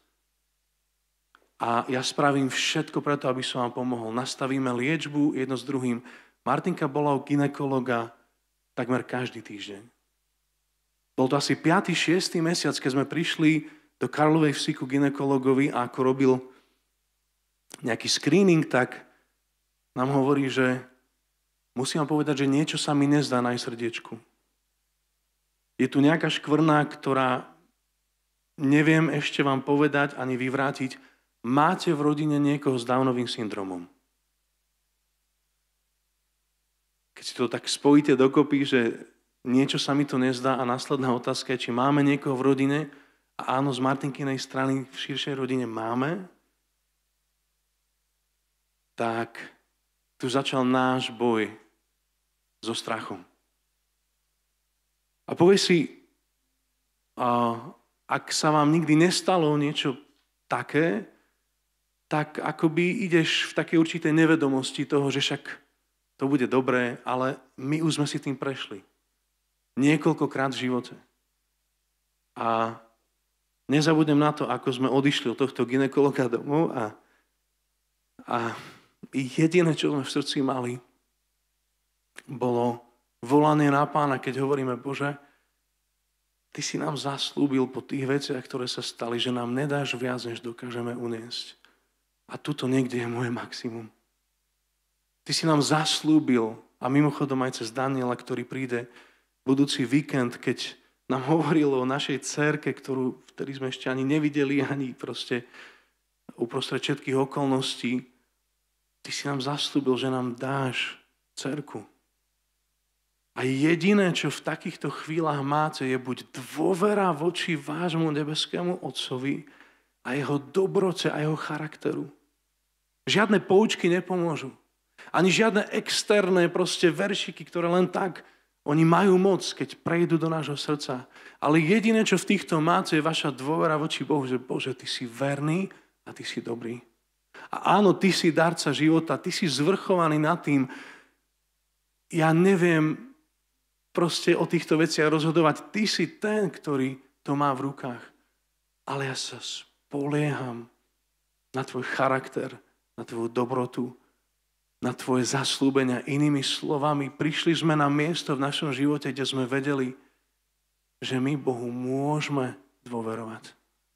a ja spravím všetko preto, aby som vám pomohol. Nastavíme liečbu jedno s druhým. Martinka bola u gynekologa takmer každý týždeň. Bol to asi 5. 6. mesiac, keď sme prišli do Karlovej Vsi ku gynekologovi, a ako robil nejaký screening, tak nám hovorí, že musím vám povedať, že niečo sa mi nezdá na jej srdiečku. Je tu nejaká škvrna, ktorá neviem ešte vám povedať ani vyvrátiť. Máte v rodine niekoho s Downovým syndromom. Keď si to tak spojíte dokopy, že niečo sa mi to nezdá a následná otázka je, či máme niekoho v rodine, a áno, z Martinkinej strany v širšej rodine máme, tak tu začal náš boj so strachom. A povie si, ak sa vám nikdy nestalo niečo také, tak akoby ideš v takej určitej nevedomosti toho, že však to bude dobré, ale my už sme si tým prešli. Niekoľkokrát v živote. A nezabudnem na to, ako sme odišli od tohto gynekologa domov a jediné, čo sme v srdci mali, bolo volanie na Pána, keď hovoríme, Bože, Ty si nám zaslúbil po tých veciach, ktoré sa stali, že nám nedáš viac, než dokážeme uniesť. A tuto niekde je moje maximum. Ty si nám zaslúbil, a mimochodom aj cez Daniela, ktorý príde budúci víkend, keď nám hovorilo o našej dcerke, vtedy sme ešte ani nevideli, ani proste uprostred všetkých okolností. Ty si nám zaslúbil, že nám dáš dcerku. A jediné, čo v takýchto chvíľach máte, je buď dôvera voči vášmu nebeskému Otcovi a jeho dobrote a jeho charakteru. Žiadne poučky nepomôžu. Ani žiadne externé proste veršiky, ktoré len tak, oni majú moc, keď prejdú do nášho srdca. Ale jediné, čo v týchto máte, je vaša dôvera voči Bohu, že Bože, Ty si verný a Ty si dobrý. A áno, Ty si darca života, Ty si zvrchovaný nad tým. Ja neviem proste o týchto veciach rozhodovať. Ty si ten, ktorý to má v rukách. Ale ja sa spolieham na Tvoj charakter, na Tvoju dobrotu, na Tvoje zaslúbenia. Inými slovami, prišli sme na miesto v našom živote, kde sme vedeli, že my Bohu môžeme dôverovať.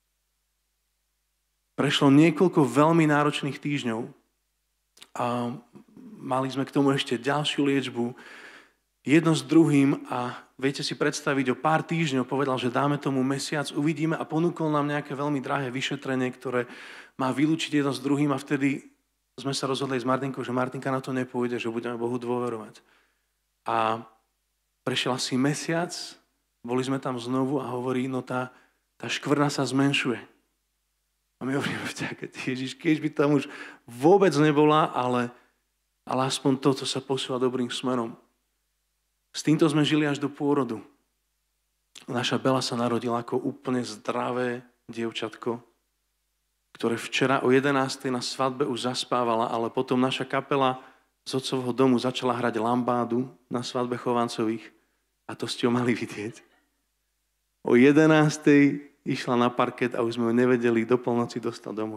Prešlo niekoľko veľmi náročných týždňov a mali sme k tomu ešte ďalšiu liečbu, jedno s druhým, a viete si predstaviť, o pár týždňov povedal, že dáme tomu mesiac, uvidíme, a ponúkol nám nejaké veľmi drahé vyšetrenie, ktoré má vylúčiť jedno s druhým, a vtedy sme sa rozhodli s Martinkou, že Martinka na to nepôjde, že budeme Bohu dôverovať. A prešiel asi mesiac, boli sme tam znovu a hovorí, no tá škvrna sa zmenšuje. A my hovoríme, vďaka Ti, Ježiš, keď by tam už vôbec nebola, ale aspoň toto sa posúva dobrým smerom. S týmto sme žili až do pôrodu. Naša Bela sa narodila ako úplne zdravé dievčatko, ktoré včera o 11:00 na svadbe už zaspávala, ale potom naša kapela z otcovho domu začala hrať lambádu na svadbe Chovancových a to ste ho mali vidieť. O 11:00 išla na parket a už sme ho nevedeli do polnoci dostať domov.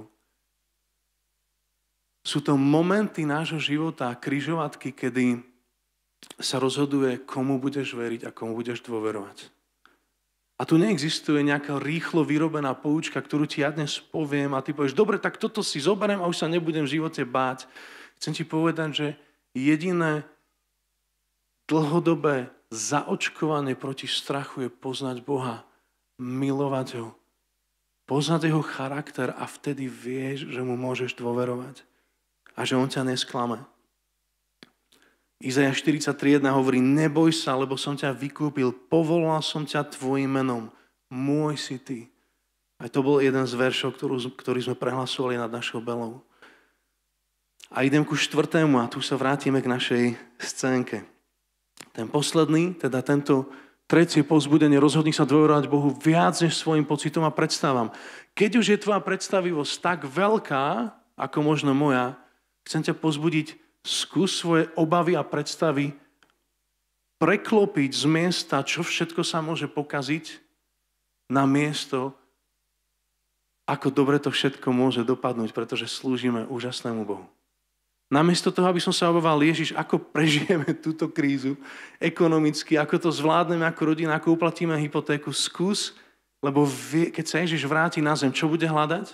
Sú to momenty nášho života, križovatky, kedy sa rozhoduje, komu budeš veriť a komu budeš dôverovať. A tu neexistuje nejaká rýchlo vyrobená poučka, ktorú ti ja dnes poviem a ty povieš, dobre, tak toto si zoberiem a už sa nebudem v živote báť. Chcem ti povedať, že jediné dlhodobé zaočkovanie proti strachu je poznať Boha, milovať ho, poznať jeho charakter a vtedy vieš, že mu môžeš dôverovať a že on ťa nesklame. Izajáš 43:1 hovorí, neboj sa, lebo som ťa vykúpil, povolal som ťa tvojim menom, môj si ty. A to bol jeden z veršov, ktorý sme prehlasovali nad našou Belou. A idem ku 4. a tu sa vrátime k našej scénke. Ten posledný, teda tento tretie povzbudenie, rozhodni sa dôverovať Bohu viac než svojim pocitom a predstavám. Keď už je tvoja predstavivosť tak veľká, ako možno moja, chcem ťa povzbudiť, skús svoje obavy a predstavy preklopiť z miesta, čo všetko sa môže pokaziť, na miesto, ako dobre to všetko môže dopadnúť, pretože slúžime úžasnému Bohu. Namiesto toho, aby som sa obával, Ježiš, ako prežijeme túto krízu ekonomicky, ako to zvládneme ako rodina, ako uplatíme hypotéku, skús, lebo keď sa Ježiš vráti na zem, čo bude hľadať?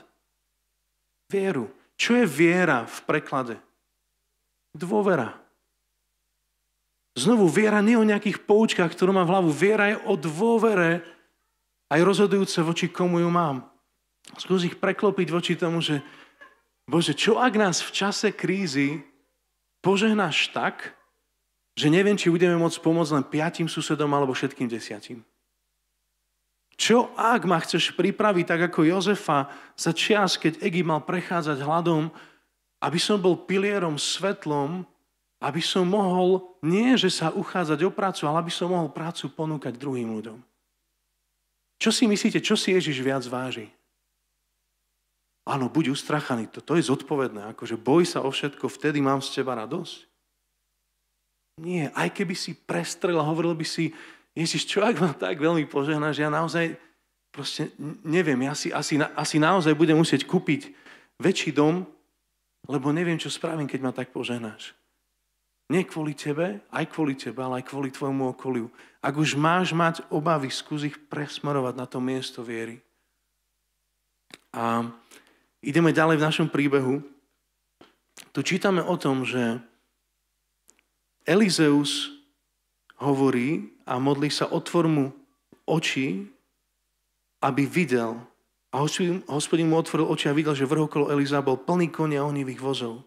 Vieru. Čo je viera v preklade? Dôvera. Znovu, viera nie o nejakých poučkách, ktorú mám v hlavu. Viera je o dôvere, aj rozhodujúce voči komu ju mám. Skús ich preklopiť voči tomu, že Bože, čo ak nás v čase krízy požehnáš tak, že neviem, či budeme môcť pomôcť len 5 susedom alebo všetkým 10. Čo ak ma chceš pripraviť tak ako Jozefa za čias, keď Egypt mal prechádzať hladom, aby som bol pilierom, svetlom, aby som mohol, nie že sa uchádzať o prácu, ale aby som mohol prácu ponúkať druhým ľuďom. Čo si myslíte, čo si Ježiš viac váži? Áno, buď ustrachaný, to je zodpovedné, akože boj sa o všetko, vtedy mám z teba radosť. Nie, aj keby si prestrel a hovoril by si, Ježiš, čo ak ma tak veľmi požehnáš, ja naozaj proste neviem, ja si asi naozaj budem musieť kúpiť väčší dom, lebo neviem, čo spravím, keď ma tak požehnáš. Nie kvôli tebe, aj kvôli tebe, ale aj kvôli tvojmu okoliu. Ak už máš mať obavy, skús ich presmerovať na to miesto viery. A ideme ďalej v našom príbehu. Tu čítame o tom, že Elizeus hovorí a modlí sa, otvor mu oči, aby videl. A Hospodin mu otvoril oči a videl, že vrch okolo Eliza bol plný konia a ohnivých vozov.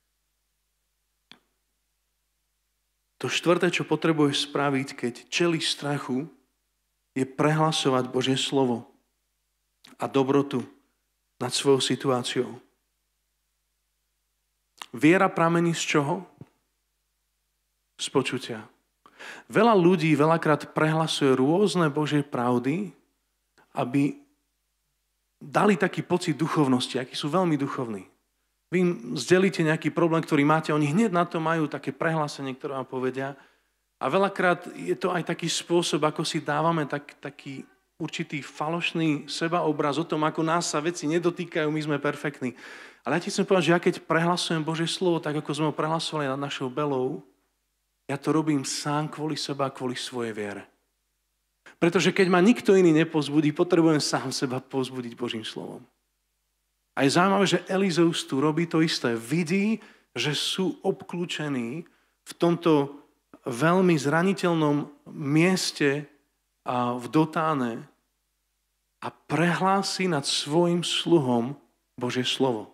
To štvrté, čo potrebuješ spraviť, keď čelíš strachu, je prehlasovať Božie slovo a dobrotu nad svojou situáciou. Viera pramení z čoho? Z počutia. Veľa ľudí veľakrát prehlasuje rôzne Božie pravdy, aby dali taký pocit duchovnosti, akí sú veľmi duchovní. Vy im zdelíte nejaký problém, ktorý máte, oni hneď na to majú také prehlásenie, ktoré vám povedia. A veľakrát je to aj taký spôsob, ako si dávame taký určitý falošný sebaobraz o tom, ako nás sa veci nedotýkajú, my sme perfektní. Ale ja ti chcem povedať, že ja keď prehlasujem Božie slovo, tak ako sme ho prehlasovali nad našou Belou, ja to robím sám kvôli seba, kvôli svojej viere. Pretože keď ma nikto iný nepozbudí, potrebujem sám seba pozbudiť Božím slovom. A je zaujímavé, že Elizeus tu robí to isté. Vidí, že sú obklúčení v tomto veľmi zraniteľnom mieste v Dotáne a prehlási nad svojim sluhom Božie slovo.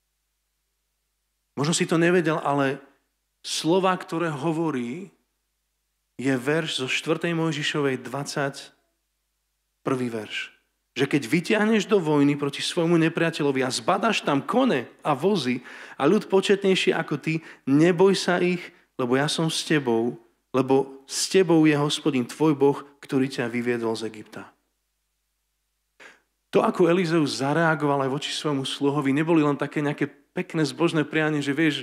Možno si to nevedel, ale slova, ktoré hovorí, je verš zo 4. Mojžišovej 21. verš. Že keď vyťahneš do vojny proti svojmu nepriateľovi a zbadáš tam kone a vozy a ľud početnejší ako ty, neboj sa ich, lebo ja som s tebou, lebo s tebou je Hospodin tvoj Boh, ktorý ťa vyviedol z Egypta. To, ako Elizeus zareagoval aj voči svojmu sluhovi, neboli len také nejaké pekné zbožné prianie, že vieš,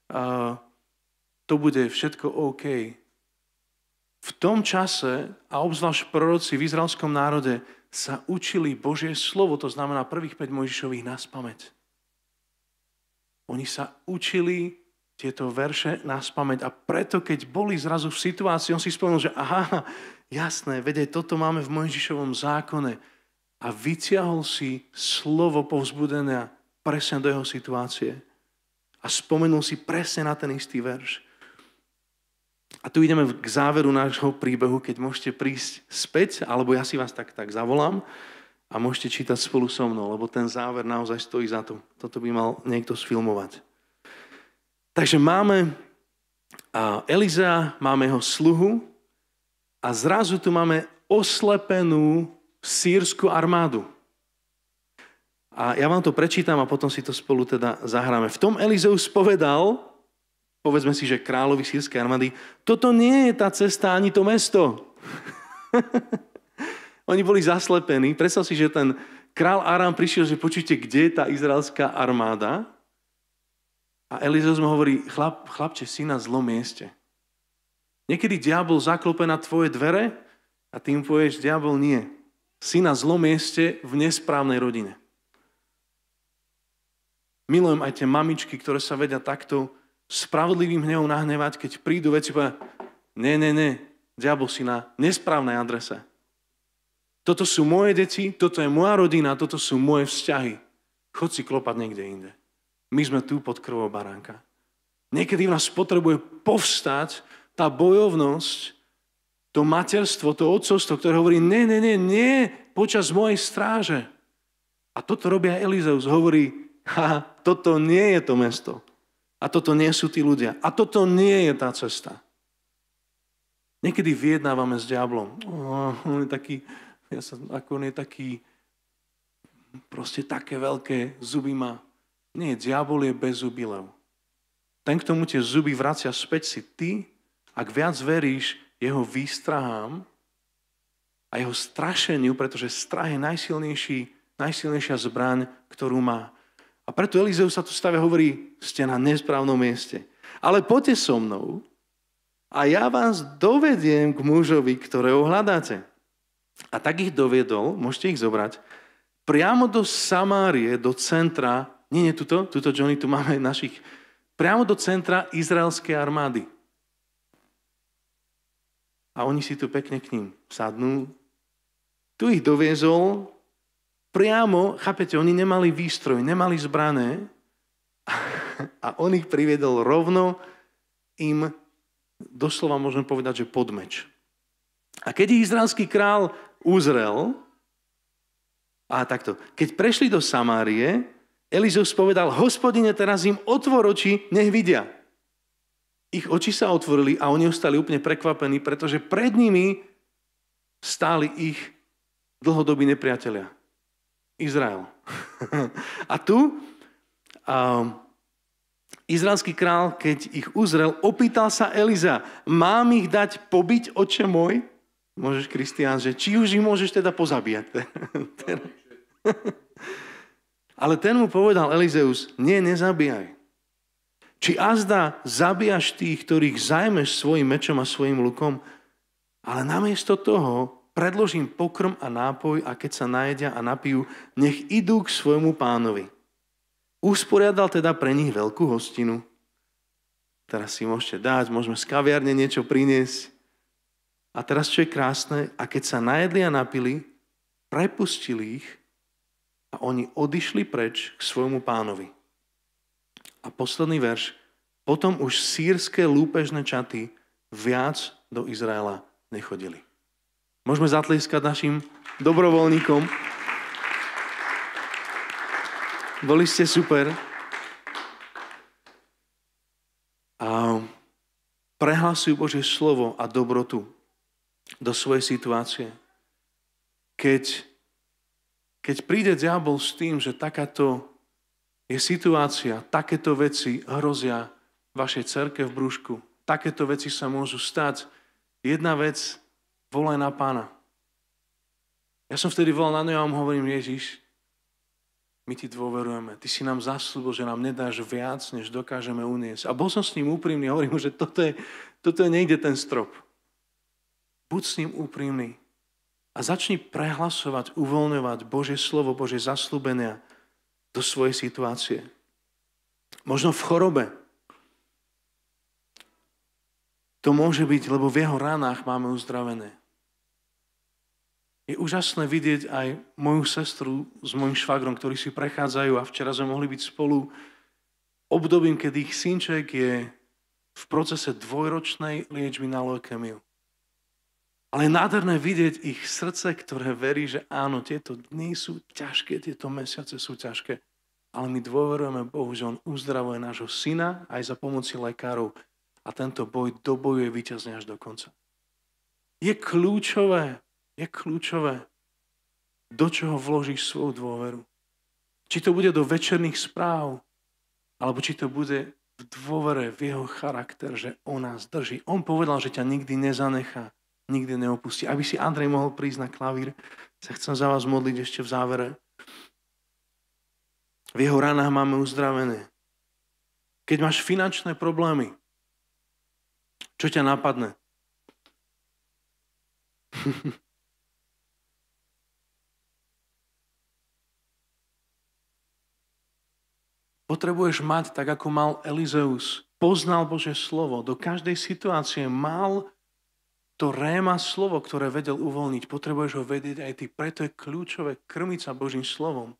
to bude všetko OK. V tom čase, a obzvlášť proroci v izraelskom národe, sa učili Božie slovo, to znamená prvých 5 Mojžišových naspamäť. Oni sa učili tieto verše naspamäť a preto, keď boli zrazu v situácii, on si spomenul, že aha, jasné, veď toto máme v Mojžišovom zákone a vyťahol si slovo povzbudené presne do jeho situácie a spomenul si presne na ten istý verš. A tu ideme k záveru nášho príbehu, keď môžete prísť späť, alebo ja si vás tak zavolám a môžete čítať spolu so mnou, lebo ten záver naozaj stojí za to. Toto by mal niekto sfilmovať. Takže máme Elizea, máme jeho sluhu a zrazu tu máme oslepenú sýrsku armádu. A ja vám to prečítam a potom si to spolu teda zahráme. V tom Elizeus povedal, povedzme si, že kráľovi sýrskej armády, toto nie je tá cesta ani to mesto. Oni boli zaslepení. Predstav si, že ten král Aram prišiel, že počujte, kde je tá izraelská armáda. A Elizeus mu hovorí, chlapče, si na zlom mieste. Niekedy diabol zaklope na tvoje dvere a ty mu povieš, diabol nie. Si na zlom mieste v nesprávnej rodine. Milujem aj tie mamičky, ktoré sa vedia takto spravodlivým hnevom nahnevať, keď prídu veci a povedia, ne, diabol si na nesprávnej adrese. Toto sú moje deti, toto je moja rodina, toto sú moje vzťahy. Chod si klopať niekde inde. My sme tu pod krvou baránka. Niekedy v nás potrebuje povstať tá bojovnosť, to materstvo, to otcovstvo, ktoré hovorí, nie, počas mojej stráže. A toto robia Elizeus, hovorí, toto nie je to mesto. A toto nie sú tí ľudia. A toto nie je tá cesta. Niekedy vyjednávame s diablom. On je taký, proste také veľké zuby má. Nie, diabol je bez zubilev. Ten, k tomu tie zuby vracia späť, si ty, ak viac veríš jeho výstrahám a jeho strašeniu, pretože strach je najsilnejšia zbraň, ktorú má. A preto Elizeus sa tu stavia a hovorí, ste na nesprávnom mieste. Ale poďte so mnou a ja vás dovediem k mužovi, ktorého hľadáte. A tak ich doviedol, môžete ich zobrať, priamo do Samárie, do centra, nie tuto Johnny, tu máme našich, priamo do centra izraelskej armády. A oni si tu pekne k ním sadnú. Tu ich doviezol priamo, chápete, oni nemali výstroj, nemali zbrané a on ich priviedol rovno im, doslova môžeme povedať, že pod meč. A keď ich izraelský král uzrel, keď prešli do Samárie, Elizeus povedal, Hospodine, teraz im otvor oči, nech vidia. Ich oči sa otvorili a oni ostali úplne prekvapení, pretože pred nimi stáli ich dlhodobí nepriatelia. Izrael. A tu izraelský král, keď ich uzrel, opýtal sa Eliza, mám ich dať pobiť, oče môj? Môžeš, Kristián, že či už ich môžeš teda pozabíjať? Ale ten mu povedal Elizeus, nie, nezabíjaj. Či azda zabíjaš tých, ktorých zajmeš svojim mečom a svojim lukom, ale namiesto toho predložím pokrm a nápoj a keď sa najedia a napijú, nech idú k svojmu pánovi. Usporiadal teda pre nich veľkú hostinu. Teraz si môžete dať, môžeme z kaviarne niečo priniesť. A teraz čo je krásne, a keď sa najedli a napili, prepustili ich a oni odišli preč k svojmu pánovi. A posledný verš. Potom už sýrske lúpežné čaty viac do Izraela nechodili. Môžeme zatlieskať našim dobrovoľníkom. Boli ste super. A prehlasujú Božie slovo a dobrotu do svojej situácie. Keď príde diabol s tým, že takáto je situácia, takéto veci hrozia vašej cerke v brúšku, takéto veci sa môžu stať. Jedna vec, volaj na Pána. Ja som vtedy volal na neho a hovorím, Ježiš, my ti dôverujeme. Ty si nám zasľúbil, že nám nedáš viac, než dokážeme uniesť. A bol som s ním úprimný. Hovorím mu, že toto je niekde ten strop. Buď s ním úprimný. A začni prehlasovať, uvoľňovať Božie slovo, Božie zasľúbenia do svojej situácie. Možno v chorobe. To môže byť, lebo v jeho ranách máme uzdravené. Je úžasné vidieť aj moju sestru s mojím švagrom, ktorí si prechádzajú a včera sme mohli byť spolu obdobím, kedy ich synček je v procese 2-ročnej liečby na leukémiu. Ale je nádherné vidieť ich srdce, ktoré verí, že áno, tieto dni sú ťažké, tieto mesiace sú ťažké, ale my dôverujeme Bohu, že on uzdravuje nášho syna aj za pomoci lekárov a tento boj dobojuje víťazne až do konca. Je kľúčové, do čoho vložíš svoju dôveru. Či to bude do večerných správ, alebo či to bude v dôvere, v jeho charakter, že on nás drží. On povedal, že ťa nikdy nezanechá, nikdy neopustí. Aby si Andrej mohol prísť na klavír, sa chcem za vás modliť ešte v závere. V jeho ranách máme uzdravené. Keď máš finančné problémy, čo ťa napadne? Potrebuješ mať, tak ako mal Elizeus, poznal Božie slovo, do každej situácie mal to réma slovo, ktoré vedel uvoľniť. Potrebuješ ho vedieť aj ty, preto je kľúčové krmiť sa Božím slovom.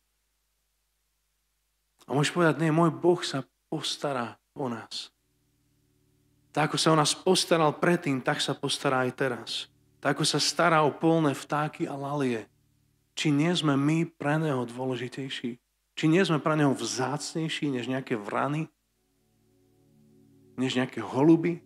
A môžeš povedať, nie, môj Boh sa postará o nás. Tak ako sa o nás postaral predtým, tak sa postará aj teraz. Tak ako sa stará o polné vtáky a lalie. Či nie sme my pre neho dôležitejší? Či nie sme pre neho vzácnejší než nejaké vrany? Než nejaké holuby?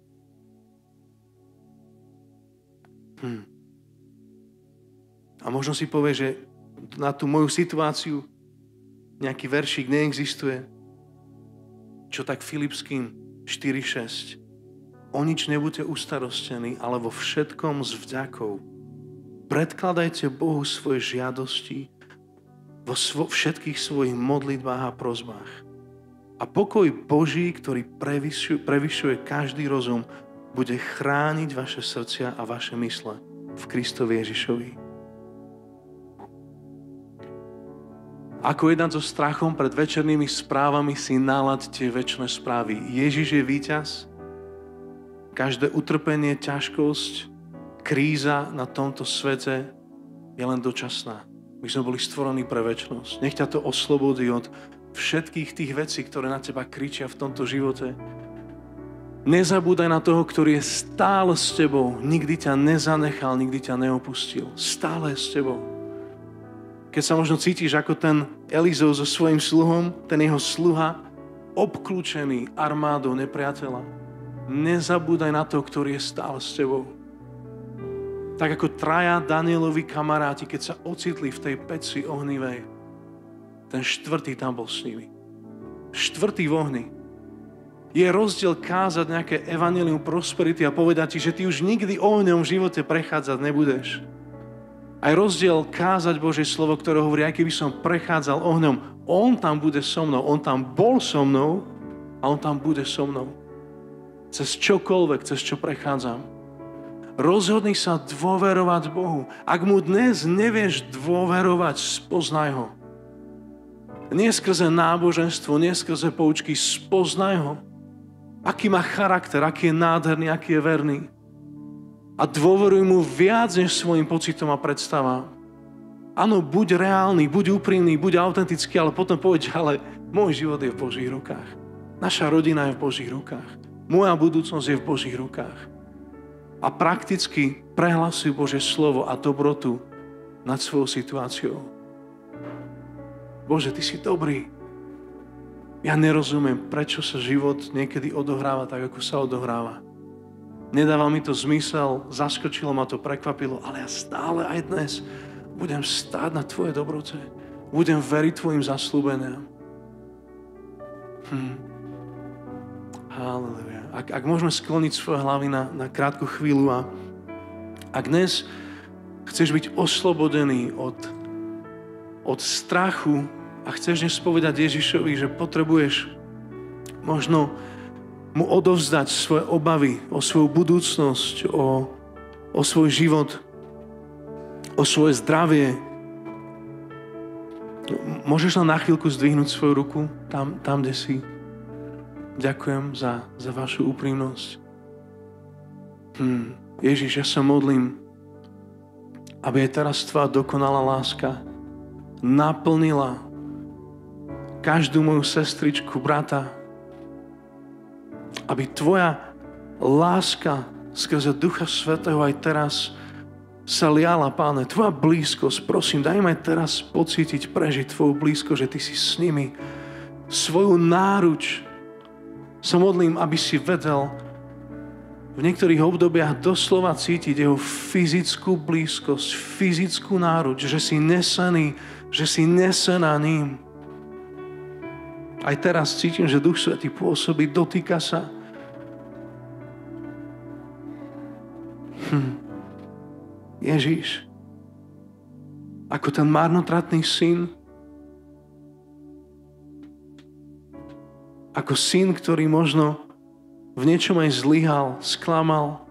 A možno si povie, že na tú moju situáciu nejaký veršík neexistuje. Čo tak Filipským 4.6. O nič nebuďte ustarostení, ale vo všetkom s vďakou. Predkladajte Bohu svoje žiadosti vo všetkých svojich modlitbách a prosbách. A pokoj Boží, ktorý prevyšuje každý rozum, bude chrániť vaše srdcia a vaše mysle v Kristovi Ježišovi. Ako jednať so strachom pred večernými správami, si nalaďte večné správy. Ježiš je víťaz. Každé utrpenie, ťažkosť, kríza na tomto svete je len dočasná. My sme boli stvorení pre večnosť. Nech ťa to oslobodí od všetkých tých vecí, ktoré na teba kričia v tomto živote. Nezabúdaj na toho, ktorý je stále s tebou. Nikdy ťa nezanechal, nikdy ťa neopustil. Stále je s tebou. Keď sa možno cítiš ako ten Elizeu so svojím sluhom, ten jeho sluha, obklúčený armádou nepriateľa. Nezabúdaj na toho, ktorý je stále s tebou. Tak ako traja Danielovi kamaráti, keď sa ocitli v tej peci ohnivej, ten štvrtý tam bol s nimi. Štvrtý v ohni. Je rozdiel kázať nejaké evanjelium prosperity a povedať ti, že ty už nikdy ohňom v živote prechádzať nebudeš. Aj rozdiel kázať Božie slovo, ktoré hovorí, aj keby som prechádzal ohňom, on tam bude so mnou, on tam bol so mnou a on tam bude so mnou. Cez čokoľvek, cez čo prechádzam. Rozhodni sa dôverovať Bohu. Ak mu dnes nevieš dôverovať, spoznaj ho. Nie skrze náboženstvo, nie skrze poučky, spoznaj ho. Aký má charakter, aký je nádherný, aký je verný. A dôveruj mu viac než svojim pocitom a predstavám. Áno, buď reálny, buď úprimný, buď autentický, ale potom povedz, ale môj život je v Božích rukách. Naša rodina je v Božích rukách. Moja budúcnosť je v Božích rukách. A prakticky prehlasuj Božie slovo a dobrotu nad svojou situáciou. Bože, Ty si dobrý. Ja nerozumiem, prečo sa život niekedy odohráva tak, ako sa odohráva. Nedáva mi to zmysel, zaskočilo ma to, prekvapilo, ale ja stále aj dnes budem stáť na Tvoje dobrote. Budem veriť Tvojim zasľúbeniam. Halleluja. Ak môžeme skloniť svoje hlavy na krátku chvíľu a ak dnes chceš byť oslobodený od strachu a chceš dnes povedať Ježišovi, že potrebuješ možno mu odovzdať svoje obavy o svoju budúcnosť, o svoj život, o svoje zdravie. Môžeš len na chvíľku zdvihnúť svoju ruku tam kde si. Ďakujem za vašu úprimnosť. Ježiš, ja sa modlím, aby aj teraz Tvoja dokonalá láska naplnila každú moju sestričku, brata, aby Tvoja láska skrze Ducha Svätého aj teraz sa liala, Páne. Tvoja blízkosť, prosím, daj mi aj teraz pocítiť, prežiť Tvoju blízkosť, že Ty si s nimi. Svoju náruč sa modlím, aby si vedel v niektorých obdobiach doslova cítiť jeho fyzickú blízkosť, fyzickú náruč, že si nesený, že si nesená ním. Aj teraz cítim, že Duch Svätý pôsobí, dotýka sa. Ježiš, ako ten marnotratný syn, ako syn, ktorý možno v niečom aj zlyhal, sklamal.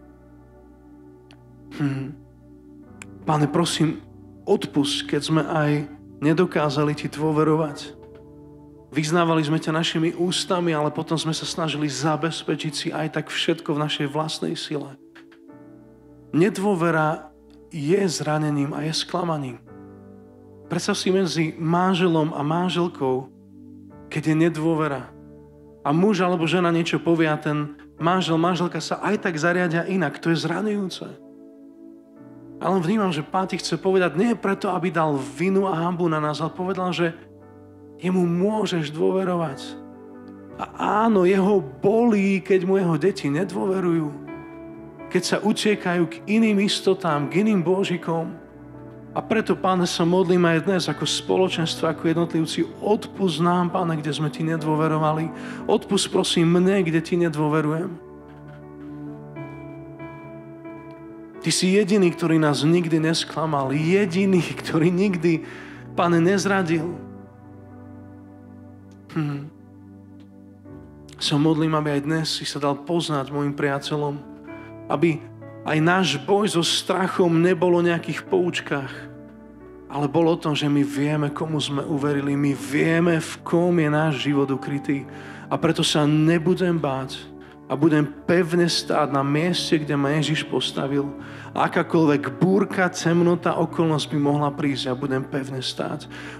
Pane, prosím, odpusť, keď sme aj nedokázali Ti dôverovať. Vyznávali sme ťa našimi ústami, ale potom sme sa snažili zabezpečiť si aj tak všetko v našej vlastnej sile. Nedôvera je zranením a je sklamaním. Predstav si medzi manželom a manželkou, keď je nedôvera. A muž alebo žena niečo povie a ten manželka sa aj tak zariadia inak. To je zraňujúce. Ale vnímam, že Pán ti chce povedať, nie preto, aby dal vinu a hanbu na nás, ale povedal, že jemu môžeš dôverovať. A áno, jeho bolí, keď mu jeho deti nedôverujú. Keď sa utiekajú k iným istotám, k iným božikom. A preto, Páne, sa modlím aj dnes ako spoločenstvo, ako jednotlivci. Odpusť nám, Páne, kde sme ti nedôverovali. Odpusť, prosím, mne, kde ti nedôverujem. Ty si jediný, ktorý nás nikdy nesklamal. Jediný, ktorý nikdy, Pane, nezradil. Sa modlím, aby aj dnes si sa dal poznať môjim priateľom. Aby aj náš boj so strachom nebolo o nejakých poučkách, ale bolo o tom, že my vieme, komu sme uverili. My vieme, v kom je náš život ukrytý. A preto sa nebudem báť a budem pevne stáť na mieste, kde ma Ježiš postavil. A akákoľvek búrka, temnota, okolnosť by mohla prísť a budem pevne stáť.